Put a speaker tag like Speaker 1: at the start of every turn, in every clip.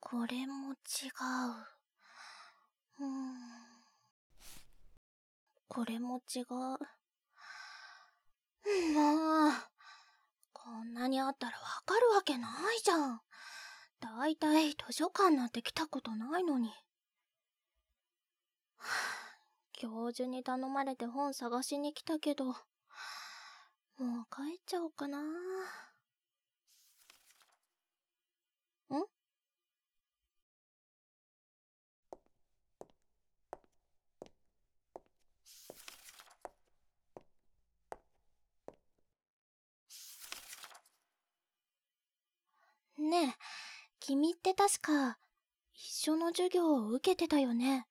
Speaker 1: これも違う。これも違う。もう、こんなにあったらわかるわけないじゃん。だいたい図書館なんて来たことないのに。教授に頼まれて本探しに来たけど、もう帰っちゃおうかな。ねえ、君って確か、一緒の授業を受けてたよね。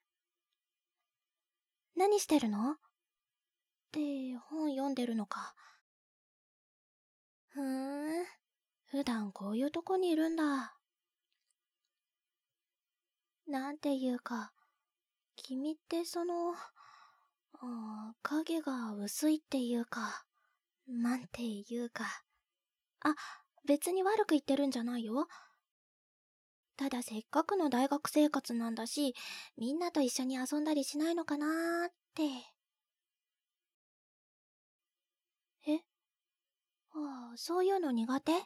Speaker 1: 何してるの？って本読んでるのか。普段こういうとこにいるんだ。なんていうか、君って影が薄いっていうか、なんていうか。あ、別に悪く言ってるんじゃないよ。ただせっかくの大学生活なんだし、みんなと一緒に遊んだりしないのかなーって。え？そういうの苦手？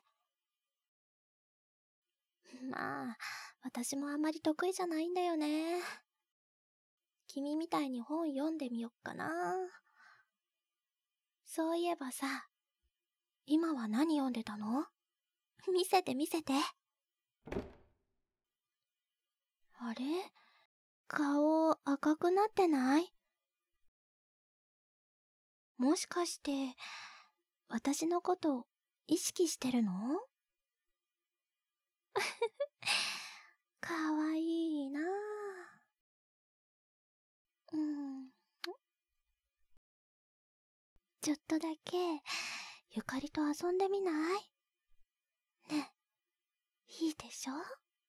Speaker 1: まあ、私もあまり得意じゃないんだよね。君みたいに本読んでみよっかな。そういえばさ、今は何読んでたの？見せて見せて。あれ？顔赤くなってない？もしかして、私のこと意識してるの？かわいいなぁ。ちょっとだけ、ゆかりと遊んでみない？ねえ、いいでしょ？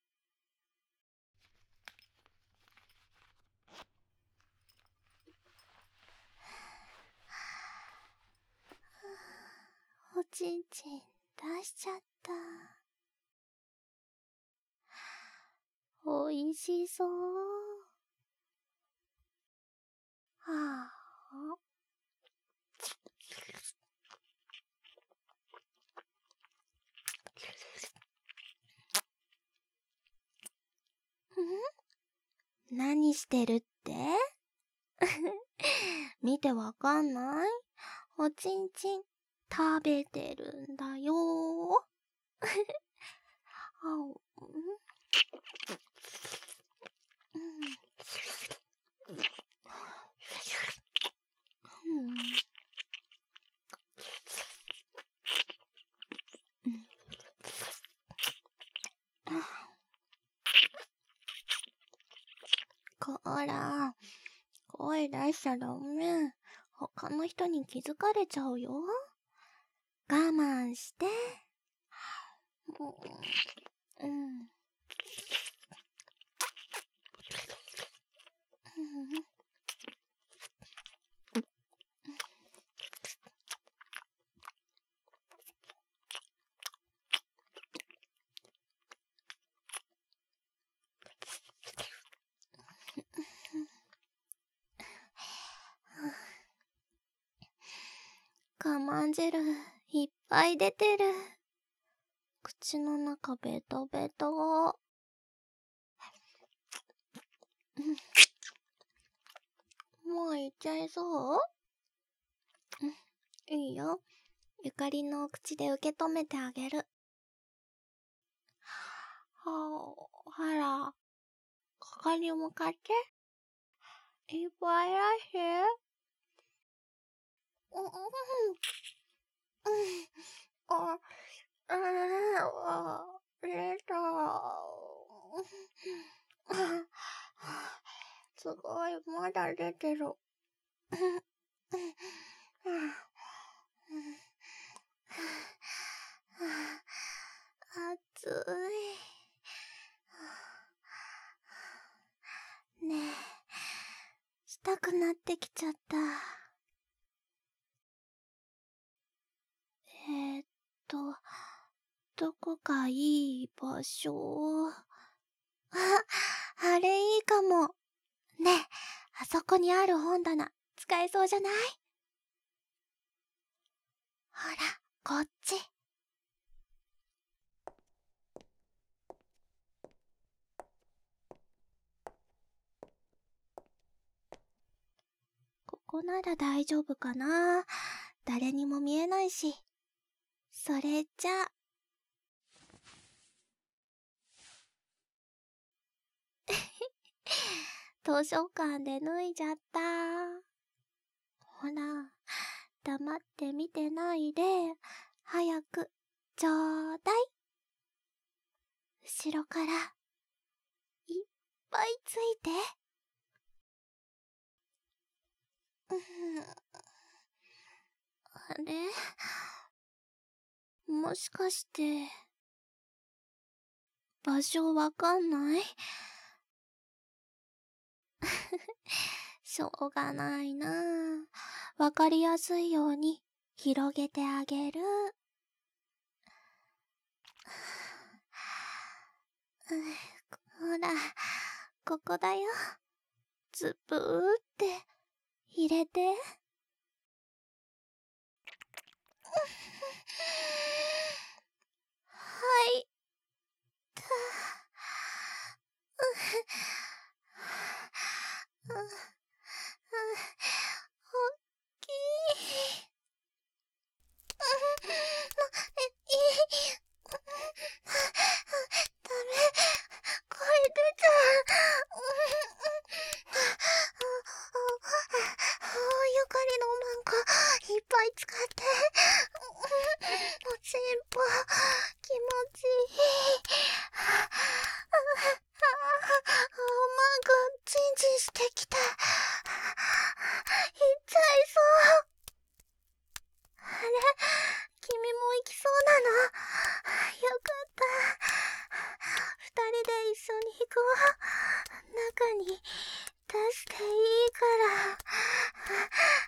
Speaker 1: おちんちん出しちゃった。おいしそう。はあ。何してるって？見てわかんない？おちんちん食べてるんだよー。こら、声出しちゃダメ。他の人に気づかれちゃうよ。我慢して。我慢汁いっぱい出てる。口の中ベトベト。もういっちゃいそう？いいよ。ゆかりの口で受け止めてあげる。ほら、ここに向かって。いっぱいらしい。出た。すごい、まだ出てる。暑い。ねえ、したくなってきちゃった。えーっと、どこかいい場所。 あれいいかも。ねえ、あそこにある本棚、使えそうじゃない？ほら、こっち。ここなら大丈夫かな。誰にも見えないし。それじゃあ。図書館で脱いじゃった。ほら、黙って見てないで、早く、ちょうだい。後ろから、いっぱいついて。あれ？もしかして、場所わかんない？しょうがないなあ。わかりやすいように広げてあげる。ほら、ここだよ。ズブーって入れて。はい。おっきい。ダメ。声出ちゃう。ゆかりの漫画いっぱい使って。おちんぽ気持ちいい。マンがチンチンしてきた。いっちゃいそう。あれ、君も行きそうなの？よかった。二人で一緒に行こう。中に出していいから。